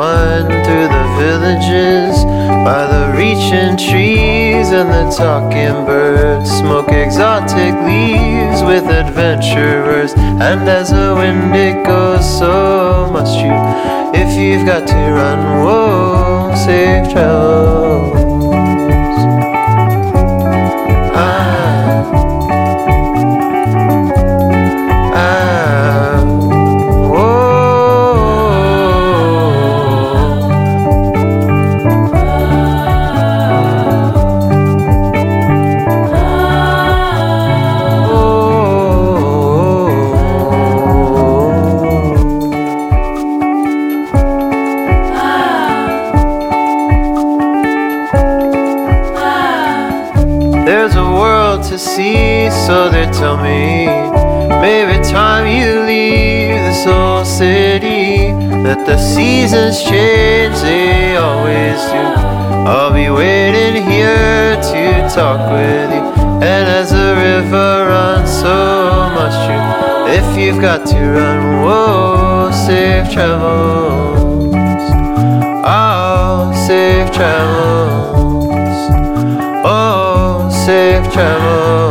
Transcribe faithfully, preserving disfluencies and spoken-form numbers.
one through the villages, by the reaching trees and the talking birds. Smoke exotic leaves with adventurers, and as the wind it goes, so must you. If you've got to run, whoa, safe travels. There's a world to see, so they tell me. Maybe time you leave this old city, that the seasons change, they always do. I'll be waiting here to talk with you, and as the river runs, so must you. If you've got to run, whoa, safe travels. Oh, safe travels. Oh, safe travels.